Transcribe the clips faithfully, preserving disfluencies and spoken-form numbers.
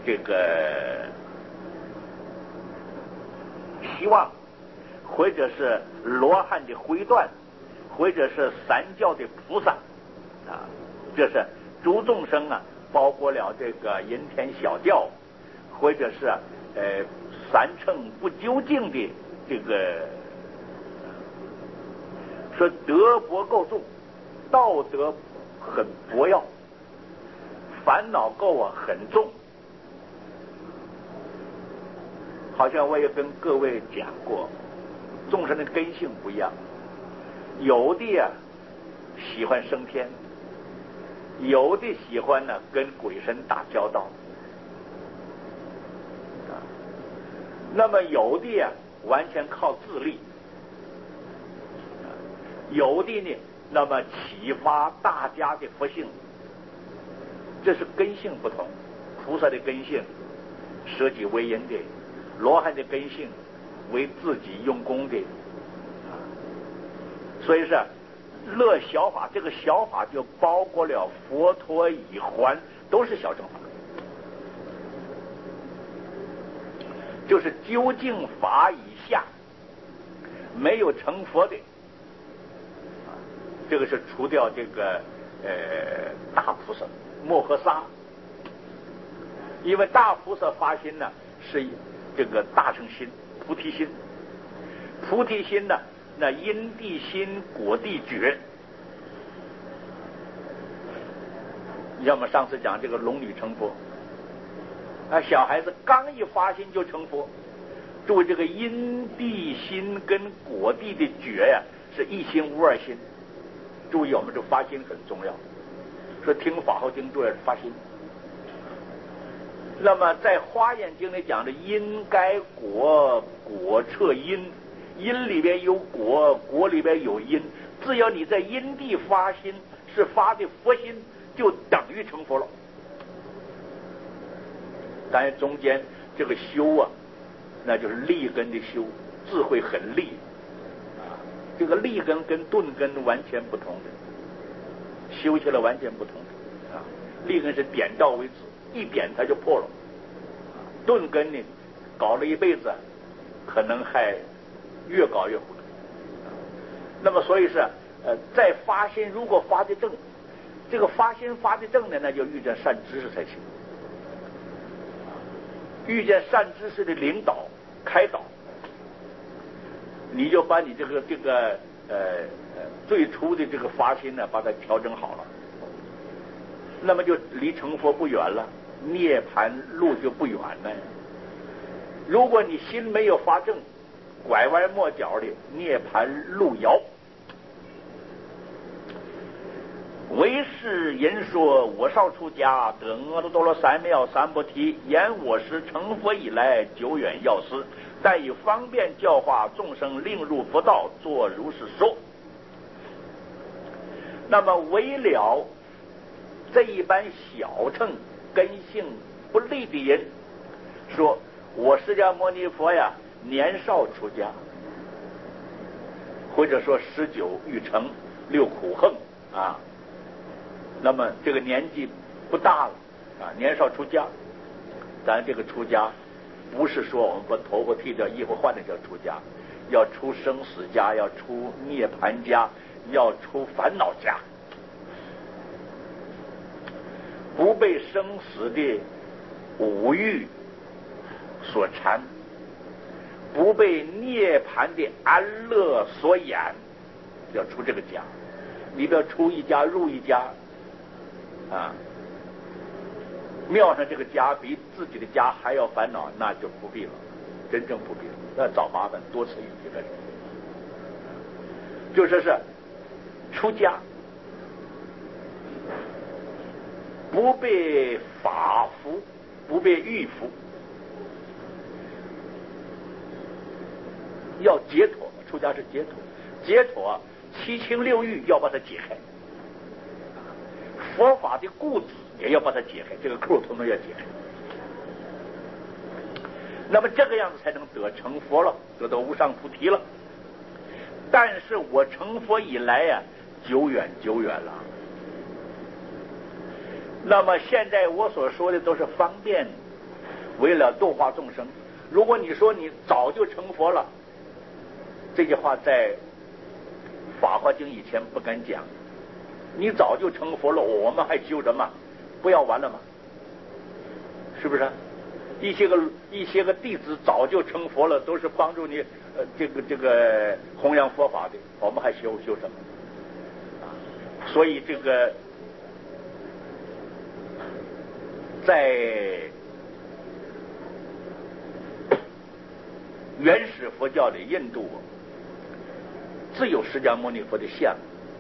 这个希望，或者是罗汉的回转，或者是三教的菩萨啊，这是诸众生啊，包括了这个阴天小教，或者是呃三乘不究竟的这个说德薄够重，道德很薄要，烦恼垢啊很重。好像我也跟各位讲过，众生的根性不一样，有的呀、啊、喜欢升天，有的喜欢呢跟鬼神打交道，啊，那么有的呀、啊、完全靠自力，啊，有的呢那么启发大家的佛性，这是根性不同。菩萨的根性舍己为人的，罗汉的根性为自己用功的，所以是乐小法，这个小法就包括了佛陀以还，都是小乘法，就是究竟法以下没有成佛的，这个是除掉这个呃大菩萨摩诃萨，因为大菩萨发心呢是这个大乘心菩提心，菩提心呢那因地心果地觉。要么上次讲这个龙女成佛啊，小孩子刚一发心就成佛，注意这个因地心跟果地的觉呀、啊、是一心无二心，注意我们这发心很重要，说听法后经注意发心。那么在华严经里讲的因该果，果彻因，因里边有果，果里边有因，只要你在因地发心，是发的佛心，就等于成佛了。当然中间这个修啊，那就是立根的修，智慧很利啊，这个立根跟顿根完全不同的，修起来完全不同的啊。立根是点到为止，一点它就破了，顿根呢搞了一辈子，可能还越搞越糊涂。那么所以是呃，在发心如果发的正，这个发心发的正呢，那就遇见善知识才行，遇见善知识的领导开导，你就把你这个这个呃最初的这个发心呢，把它调整好了，那么就离成佛不远了，涅槃路就不远了。如果你心没有发正，拐弯抹角的，涅槃路遥。为是言说，我少出家，得阿耨多罗三藐三菩提，言我师成佛以来，久远药师，但以方便教化众生，令入佛道，作如是说。那么为了这一般小乘根性不利的人，说我释迦牟尼佛呀，年少出家，或者说十九欲成六苦恨啊，那么这个年纪不大了啊，年少出家。咱这个出家不是说我们把头发剃掉衣服换的叫出家，要出生死家，要出涅槃家，要出烦恼家，不被生死的五欲所缠，不被涅槃的安乐所掩，要出这个家。你不要出一家入一家啊，庙上这个家比自己的家还要烦恼，那就不必了，真正不必了，要找麻烦，多此一举干什么？就说是出家不被法服，不被欲服，要解脱。出家是解脱，解脱七情六欲要把它解开，佛法的固执也要把它解开，这个扣统统要解开。那么这个样子才能得成佛了，得到无上菩提了。但是我成佛以来呀、啊，久远久远了。那么现在我所说的都是方便为了度化众生。如果你说你早就成佛了，这句话在《法华经》以前不敢讲。你早就成佛了，我们还修什么？不要完了吗？是不是？一些个一些个弟子早就成佛了，都是帮助你呃这个这个弘扬佛法的，我们还修修什么？啊，所以这个在原始佛教的印度，自有释迦牟尼佛的像，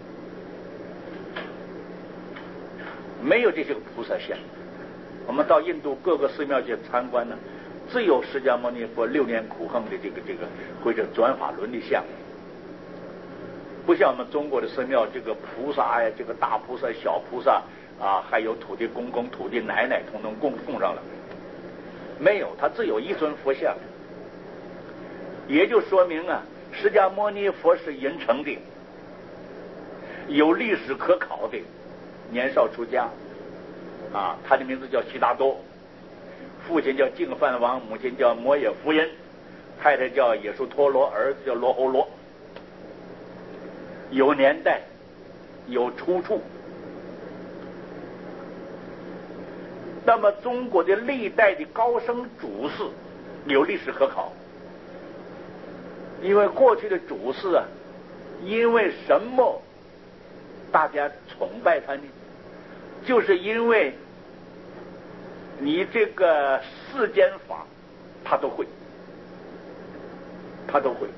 没有这些个菩萨像。我们到印度各个寺庙去参观呢，自有释迦牟尼佛六年苦行的这个这个或者转法轮的像，不像我们中国的寺庙，这个菩萨呀，这个大菩萨、小菩萨啊，还有土地公公、土地奶奶，统统供奉上了。没有，他自有一尊佛像，也就说明啊，释迦牟尼佛是隐成的，有历史可考的，年少出家。啊，他的名字叫悉达多，父亲叫净饭王，母亲叫摩耶夫人，太太叫耶输陀罗，儿子叫罗侯罗。有年代，有出处。那么中国的历代的高僧主事有历史可考，因为过去的主事啊，因为什么大家崇拜他呢？就是因为你这个世间法他都会，他都会，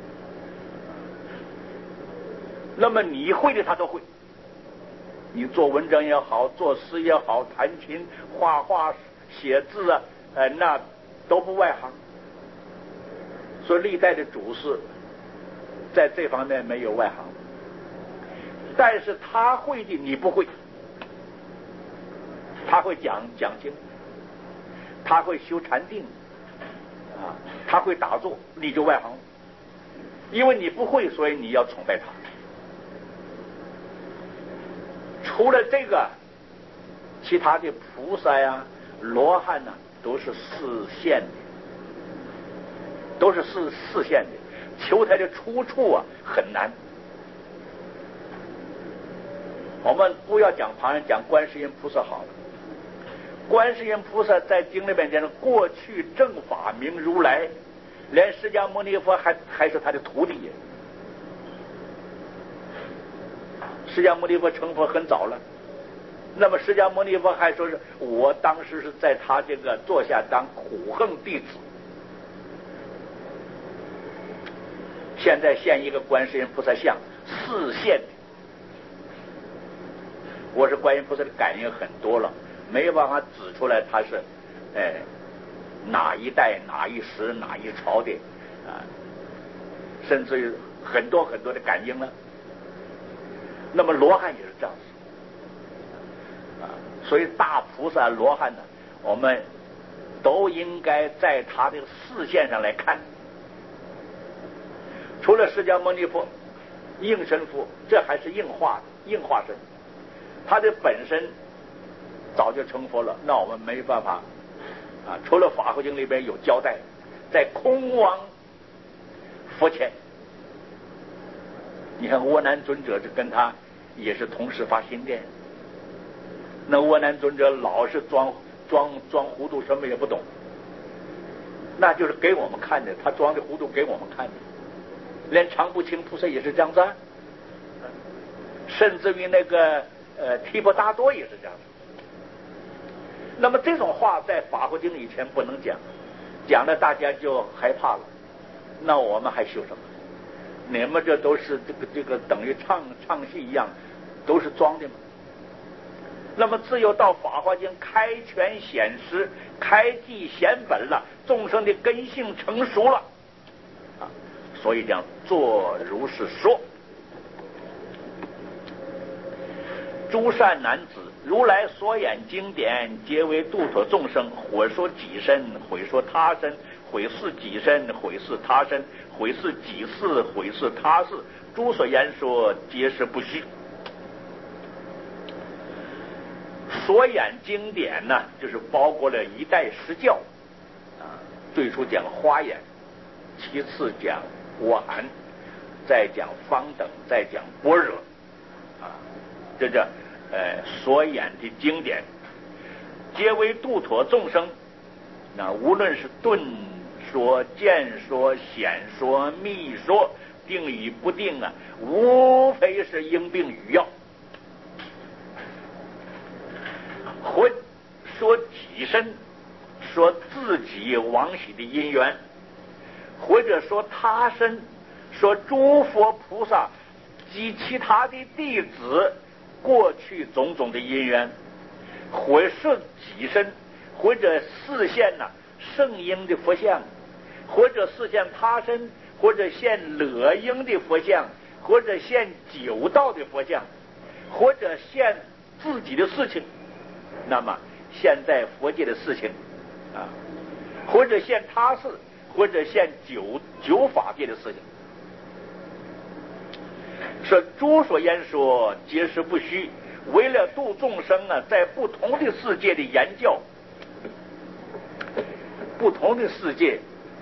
那么你会的他都会，你做文章也好，作诗也好，弹琴、画画、写字啊，呃，那都不外行。所以历代的主事在这方面没有外行，但是他会的你不会。他会讲讲经，他会修禅定，啊，他会打坐，你就外行，因为你不会，所以你要崇拜他。除了这个，其他的菩萨呀、罗汉呐、啊，都是四现的，都是四四现的，求他的出处啊很难。我们不要讲旁人，讲观世音菩萨好了。观世音菩萨在经里面讲的过去正法明如来，连释迦牟尼佛还还是他的徒弟。释迦牟尼佛成佛很早了，那么释迦牟尼佛还说是我当时是在他这个座下当苦行弟子。现在现一个观世音菩萨像，四现的。我是观音菩萨的感应很多了，没有办法指出来他是，哎，哪一代、哪一时、哪一朝的啊，甚至于很多很多的感应了。那么罗汉也是这样子啊，所以大菩萨罗汉呢，我们都应该在他的视线上来看。除了释迦牟尼佛、应身佛，这还是应化的应化身，他的本身早就成佛了，那我们没办法啊。除了《法华经》里边有交代，在空王佛前，你看阿难尊者是跟他也是同时发心殿，那阿难尊者老是装装装糊涂，什么也不懂，那就是给我们看的，他装的糊涂给我们看的。连常不清菩萨也是这样子啊，甚至于那个呃提婆达多也是这样子。那么这种话在《法华经》以前不能讲，讲了大家就害怕了。那我们还修什么？你们这都是这个这个等于唱唱戏一样，都是装的嘛。那么只有到《法华经》开权显实、开记显本了，众生的根性成熟了啊，所以讲作如是说。诸善男子，如来所演经典，皆为度脱众生，或说己身，或说他身，毁是己身，毁是他身，毁是己事，毁是他事，诸所言说，皆是不虚。所演经典呢，就是包括了一代实教啊，最初讲花眼，其次讲我含，再讲方等，再讲般若，啊，这这呃所演的经典，皆为度脱众生。那无论是顿说、渐说、显说、密说，定与不定啊，无非是因病与药。或说己身，说自己往昔的因缘，或者说他身，说诸佛菩萨及其他的弟子过去种种的因缘，或是己身，或者示现呐、啊、圣婴的佛像，或者示现他身，或者现乐婴的佛像，或者现九道的佛像，或者现自己的事情。那么现在佛界的事情啊，或者现他事，或者现九九法界的事情，说诸所言说皆是不虚，为了度众生啊，在不同的世界的言教，不同的世界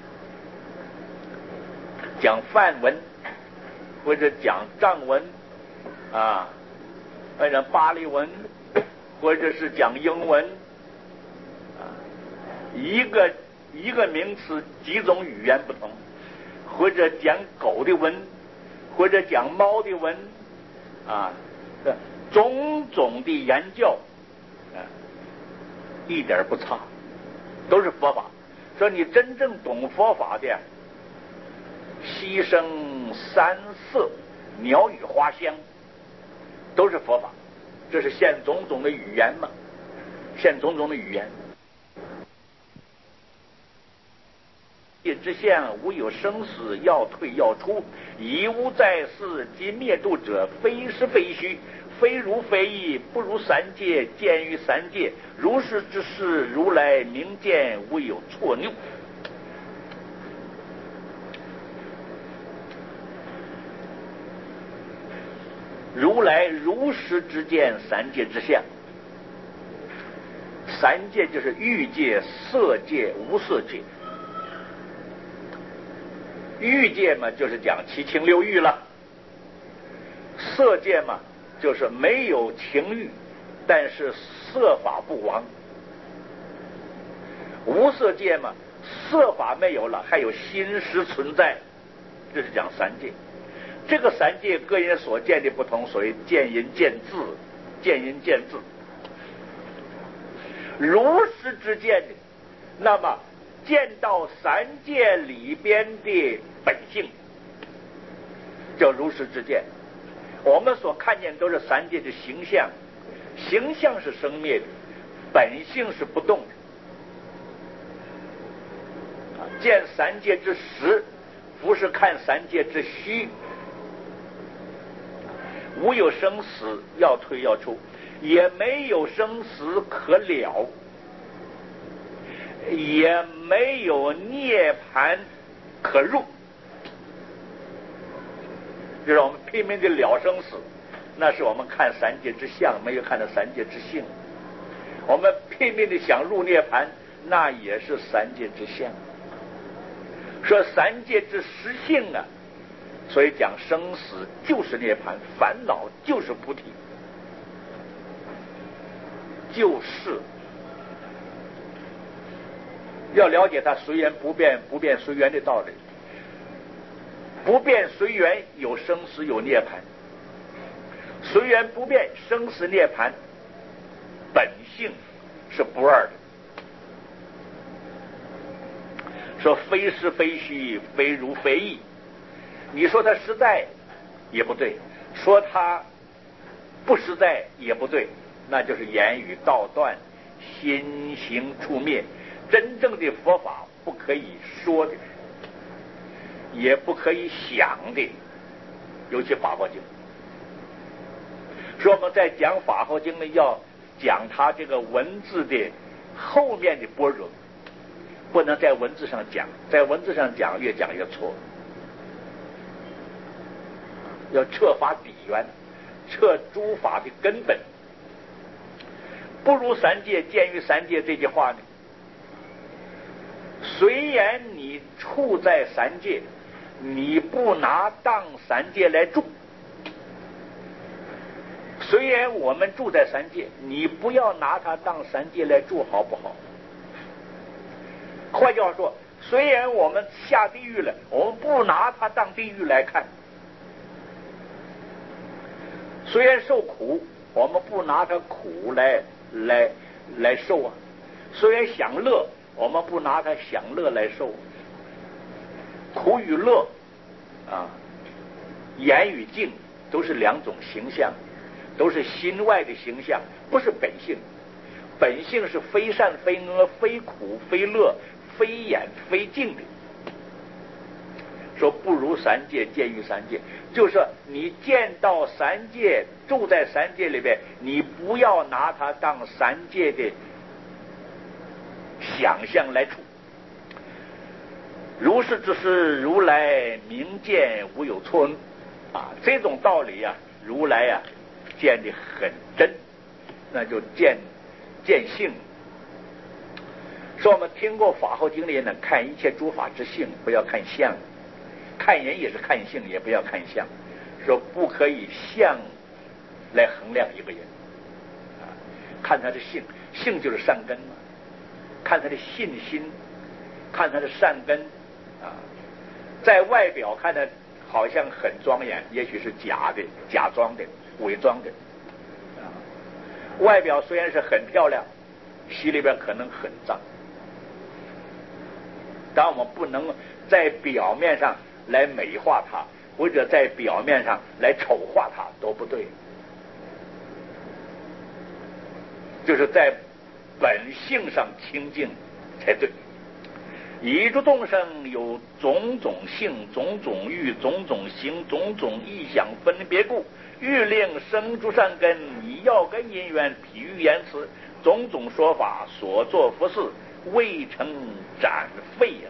讲梵文，或者讲藏文啊，或者巴利文，或者是讲英文，啊，一个一个名词几种语言不同，或者讲狗的文，或者讲猫的文，啊，种种的言教，啊，一点不差，都是佛法。说你真正懂佛法的，溪声山色鸟语花香，都是佛法。这是现种种的语言嘛，现种种的语言。业之相，无有生死，要退要出，已无在世及灭度者，非是非虚，非如非异，不如三界，见于三界，如是之事，如来明见，无有错谬。如来如实之见三界之相，三界就是欲界、色界、无色界。欲界嘛，就是讲七情六欲了；色界嘛，就是没有情欲，但是色法不亡；无色界嘛，色法没有了，还有心识存在，这是讲三界。这个三界个人所见的不同，所谓见仁见智，见仁见智。如实之见的，那么见到三界里边的本性，叫如实之见。我们所看见都是三界的形象，形象是生灭的，本性是不动的。见三界之实，不是看三界之虚。无有生死，要退要出，也没有生死可了，也没有涅槃可入。就是我们拼命的了生死，那是我们看三界之相，没有看到三界之性。我们拼命的想入涅槃，那也是三界之相。说三界之实性啊，所以讲生死就是涅槃，烦恼就是菩提，就是要了解它随缘不变，不变随缘的道理。不变随缘有生死有涅槃，随缘不变生死涅槃本性是不二的。说非是非虚，非如非异，你说它实在也不对，说它不实在也不对，那就是言语道断，心行处灭。真正的佛法不可以说的，也不可以想的，尤其法华经。说我们在讲法华经呢，要讲它这个文字的后面的般若，不能在文字上讲，在文字上讲越讲越错。要彻法底源，彻诸法的根本。不如三界，见于三界这句话呢， 虽然你处在三界，你不拿当三界来住。虽然我们住在三界，你不要拿它当三界来住，好不好？换句话说，虽然我们下地狱了，我们不拿它当地狱来看；虽然受苦，我们不拿它苦来来来受啊；虽然享乐，我们不拿它享乐来受。苦与乐啊，言与境都是两种形象，都是心外的形象，不是本性。本性是非善非恶，非苦非乐，非眼非净的。说不如三界，见于三界，就是说你见到三界，住在三界里边，你不要拿它当三界的想象来处。如是之事，如来明见无有错啊！这种道理啊，如来啊见得很真，那就见见性。说我们听过法后经里呢，看一切诸法之性，不要看相；看人也是看性，也不要看相。说不可以相来衡量一个人啊，看他的性，性就是善根嘛，看他的信心，看他的善根啊，在外表看他好像很庄严，也许是假的、假装的、伪装的啊。外表虽然是很漂亮，心里边可能很脏。但我们不能在表面上来美化它，或者在表面上来丑化它，都不对。就是在本性上清净才对。一诸众生有种种性、种种欲、种种行、种种意想分别故，欲令生诸善根，以要根因缘，譬喻言辞，种种说法，所作佛事，未成展废呀。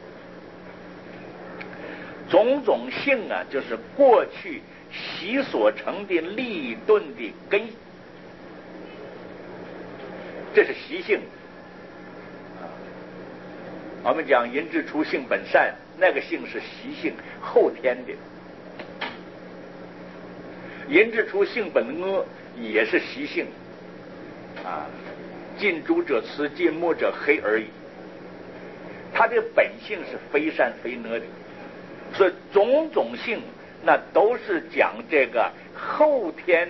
种种性啊，就是过去习所成的立顿的根，这是习性。我们讲人之初性本善，那个性是习性，后天的。人之初性本恶，也是习性啊，近朱者赤，近墨者黑而已。它的本性是非善非恶的，所以种种性那都是讲这个后天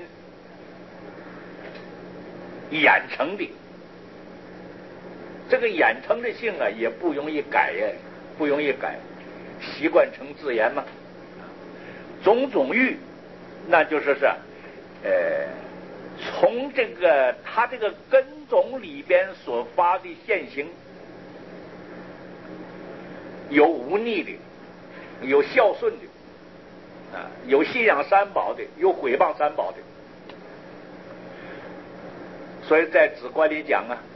养成的。这个养成的性啊，也不容易改呀，不容易改，习惯成自然嘛。种种欲，那就是是，呃，从这个它这个根种里边所发的现行，有忤逆的，有孝顺的，啊，有信仰三宝的，有毁谤三宝的。所以在止观里讲啊，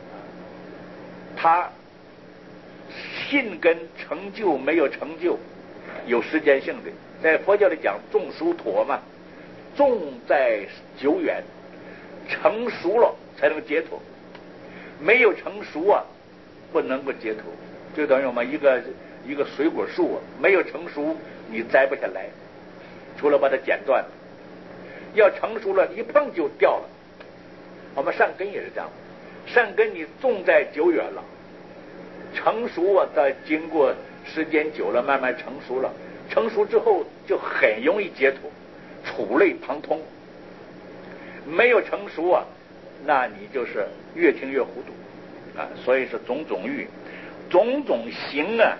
他信根成就没有成就，有时间性的。在佛教里讲种熟妥嘛，种在久远，成熟了才能解脱，没有成熟啊，不能够解脱。就等于我们一个一个水果树啊，没有成熟你摘不下来，除了把它剪断。要成熟了，一碰就掉了。我们善根也是这样，善根你种在久远了，成熟啊，在经过时间久了，慢慢成熟了，成熟之后就很容易解脱，触类旁通。没有成熟啊，那你就是越听越糊涂啊。所以是种种欲，种种行啊，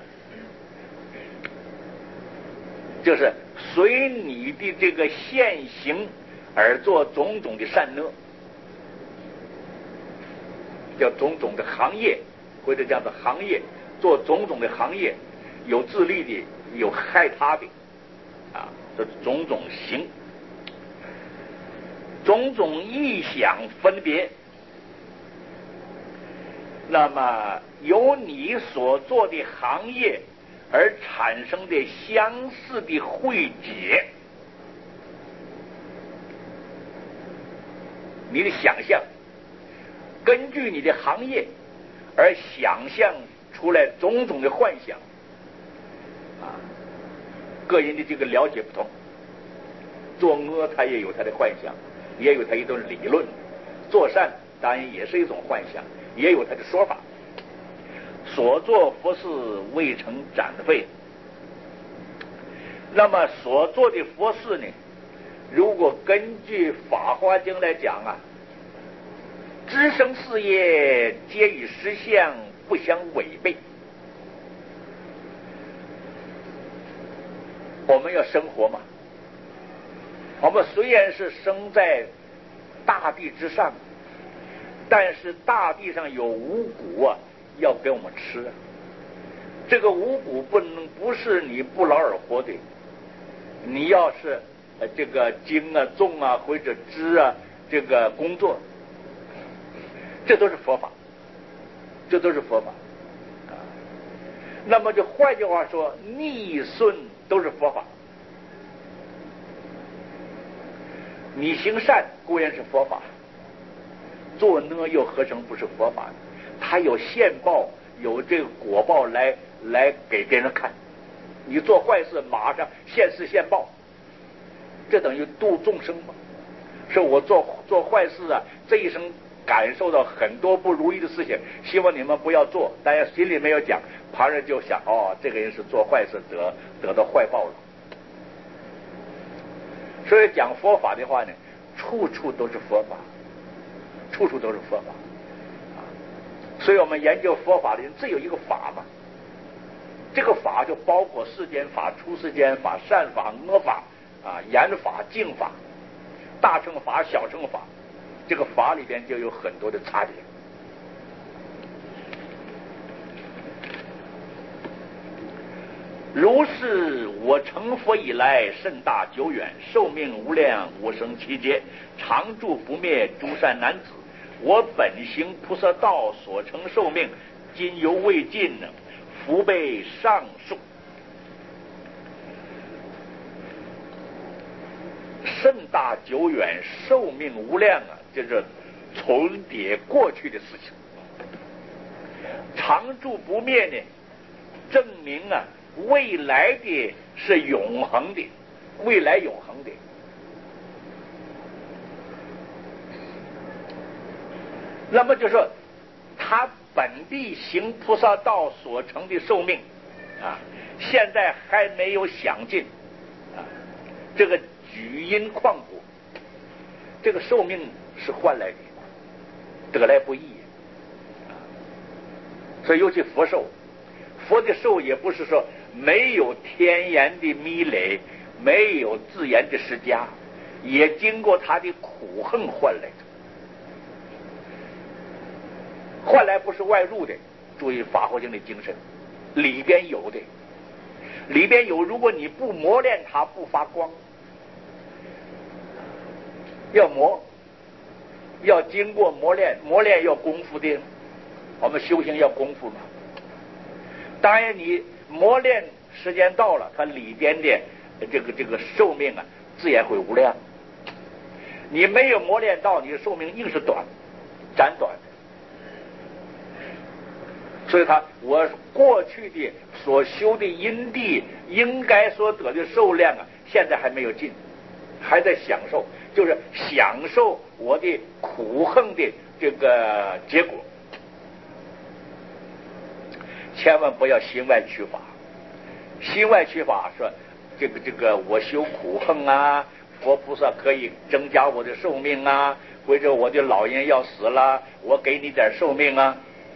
就是随你的这个现行而做种种的善恶，叫种种的行业，或者叫做行业，做种种的行业，有自利的，有害他的，啊，这种种行，种种意想分别。那么由你所做的行业而产生的相似的汇解，你的想象，根据你的行业而想象出来种种的幻想啊。个人的这个了解不同，做恶他也有他的幻想，也有他一种理论；做善当然也是一种幻想，也有他的说法。所做佛事未成展废，那么所做的佛事呢，如果根据《法华经》来讲啊，知生事业皆与实相不相违背。我们要生活嘛，我们虽然是生在大地之上，但是大地上有五谷啊，要给我们吃。这个五谷不能不是你不劳而获的，你要是呃这个经啊、种啊或者知啊这个工作，这都是佛法，这都是佛法啊。那么就换句话说，逆顺都是佛法。你行善固然是佛法，做恶又何尝不是佛法呢？它有现报，有这个果报来来给别人看。你做坏事马上现世现报，这等于度众生吗？是我做做坏事啊，这一生感受到很多不如意的事情，希望你们不要做，大家心里没有讲，旁人就想哦，这个人是做坏事得得到坏报了。所以讲佛法的话呢，处处都是佛法，处处都是佛法啊。所以我们研究佛法的人只有一个法嘛，这个法就包括世间法、出世间法、善法、恶法啊、言法、净法、大乘法、小乘法，这个法里边就有很多的差别。如是我成佛以来，甚大久远，寿命无量，我生七劫，常住不灭，诸善男子。我本行菩萨道，所成寿命，今犹未尽，福被上述。甚大久远，寿命无量啊，这是重叠过去的事情。常住不灭呢，证明啊未来的是永恒的，未来永恒的。那么就说他本地行菩萨道所成的寿命啊，现在还没有享尽啊，这个举因旷古，这个寿命是换来的，得来不易啊。所以尤其佛寿，佛的寿也不是说没有天然的迷累，没有自然的施加，也经过他的苦恨换来的。换来不是外入的，注意法华经的精神，里边有的，里边有，如果你不磨练它，不发光，要磨，要经过磨练，磨练要功夫的，我们修行要功夫嘛。当然你磨练时间到了，它里边的这个这个寿命啊，自然会无量。你没有磨练到，你的寿命硬是短，斩短。所以他我过去的所修的因地应该所得的寿量啊，现在还没有尽，还在享受，就是享受我的苦恨的这个结果。千万不要心外取法，心外取法说这个这个我修苦恨啊，佛菩萨可以增加我的寿命啊，或者我的老人要死了，我给你点寿命啊，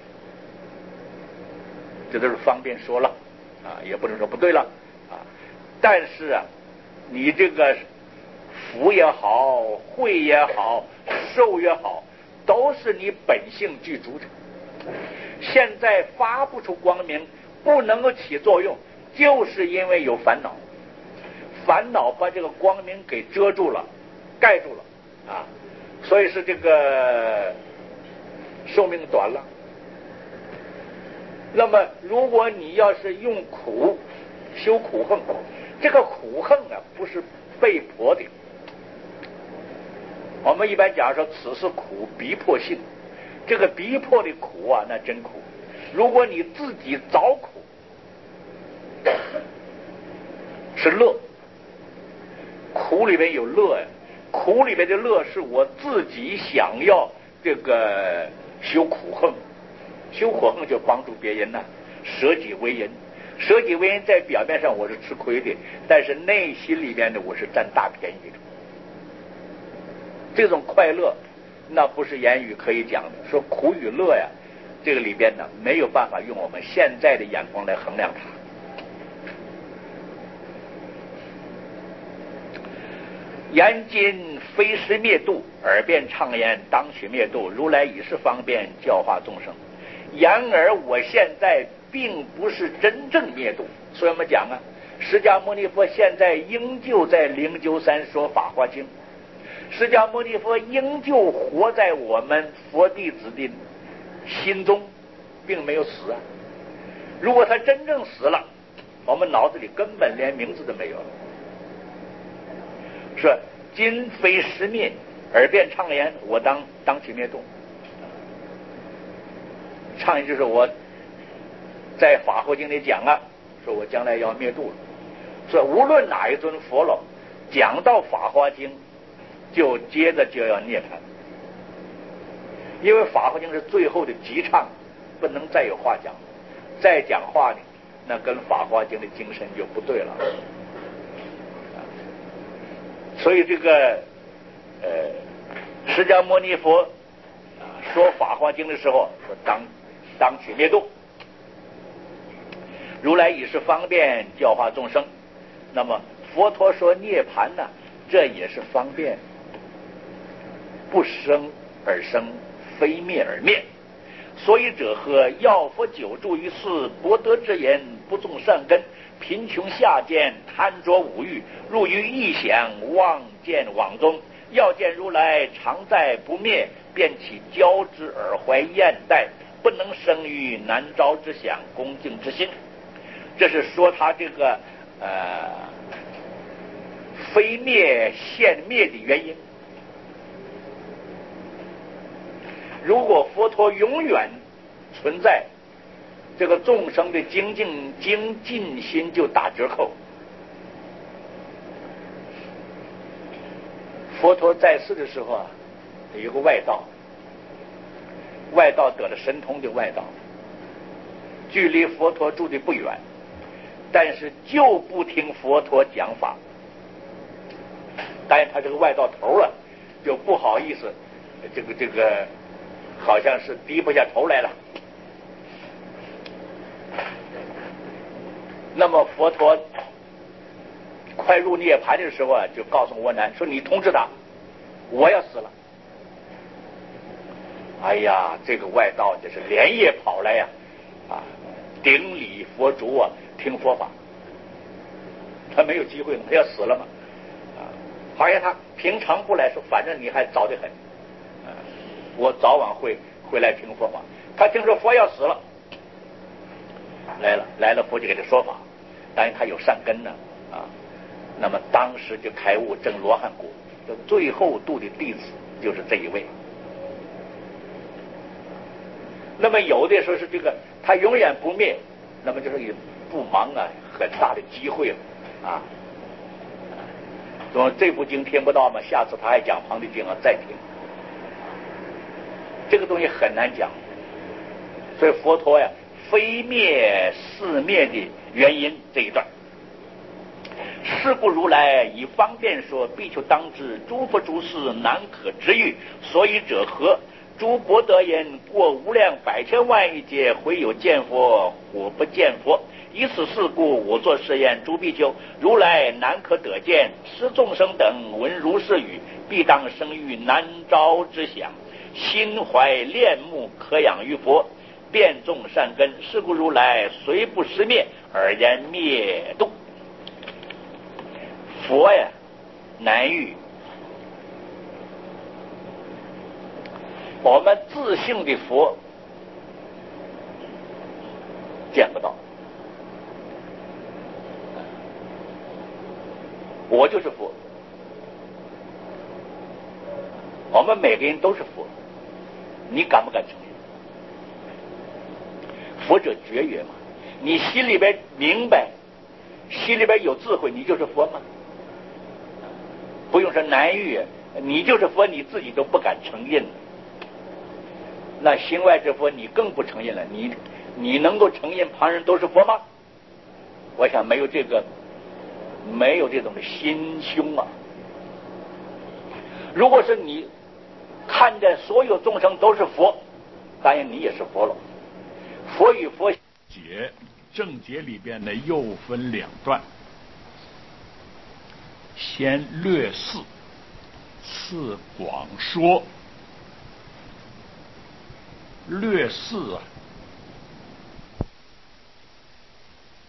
这都是方便说了啊，也不能说不对了啊。但是啊，你这个福也好，慧也好，寿也好，都是你本性具足的。现在发不出光明，不能够起作用，就是因为有烦恼，烦恼把这个光明给遮住了，盖住了啊，所以是这个寿命短了。那么如果你要是用苦修苦恨，这个苦恨啊不是被迫的，我们一般讲说此是苦逼迫性，这个逼迫的苦啊那真苦。 如果你自己找苦，是乐，苦里边有乐呀，苦里边的乐是我自己想要这个修苦恨，修苦恨就帮助别人呐、啊，舍己为人，舍己为人在表面上我是吃亏的，但是内心里边呢我是占大便宜的。这种快乐那不是言语可以讲的，说苦与乐呀，这个里边呢没有办法用我们现在的眼光来衡量它。言今非时灭度，耳边畅言当取灭度，如来以是方便教化众生。然而我现在并不是真正灭度，所以我们讲啊，释迦牟尼佛现在仍旧在灵鹫山说法华经，释迦牟尼佛仍旧活在我们佛弟子的心中，并没有死啊。如果他真正死了，我们脑子里根本连名字都没有了。说今非时灭，耳边畅言我当当取灭度。畅言就是我在法华经里讲啊，说我将来要灭度了。说无论哪一尊佛了，讲到法华经就接着就要涅槃，因为法华经是最后的极唱，不能再有话讲，再讲话呢，那跟法华经的精神就不对了。所以这个呃，释迦牟尼佛说法华经的时候说当当取灭度，如来以是方便教化众生。那么佛陀说涅槃呢，这也是方便，不生而生，非灭而灭。所以者何？要佛久住于世，博得之言，不种善根，贫穷下贱，贪着五欲，入于异想，妄见网中。要见如来常在不灭，便起骄之耳怀厌怠，不能生于难招之想，恭敬之心。这是说他这个呃非灭现灭的原因。如果佛陀永远存在，这个众生的精进精进心就打折扣。佛陀在世的时候啊，有个外道，外道得了神通的外道，距离佛陀住的不远，但是就不听佛陀讲法。但是他这个外道头了，就不好意思，这个这个好像是低不下头来了。那么佛陀快入涅槃的时候啊，就告诉窝难说：“你通知他，我要死了。”哎呀，这个外道就是连夜跑来呀，啊，顶礼佛足啊，听佛法。他没有机会了，他要死了嘛，啊，好像他平常不来说，反正你还早得很，啊，我早晚会会来听佛法。他听说佛要死了，来了来了，佛就给他说法，当然他有善根呢，啊，那么当时就开悟证罗汉果，就最后度的弟子就是这一位。那么有的时候是这个他永远不灭，那么就是也不忙啊，很大的机会了啊。说这部经听不到嘛，下次他还讲旁的经啊，再听。这个东西很难讲，所以佛陀呀，非灭是灭的原因这一段。是故如来以方便说，必求当知，诸佛诸事难可知喻。所以者何？诸博得言，过无量百千万亿劫，回有见佛，或不见佛。以此事故，我作是言：诸比丘，如来难可得见，施众生等闻如是语，必当生于难招之想，心怀恋慕，可养于佛，遍种善根。是故如来虽不失灭，而言灭度。佛呀，难遇。我们自性的佛见不到，我就是佛，我们每个人都是佛，你敢不敢承认？ 佛者觉也嘛。你心里边明白，心里边有智慧，你就是佛吗？不用说难遇，你就是佛，你自己都不敢承认。那心外之佛你更不承认了，你你能够承认旁人都是佛吗？我想没有这个，没有这种心胸啊。如果是你看见所有众生都是佛，当然你也是佛了。佛与佛解正解里边呢又分两段，先略释，次广说。略释啊，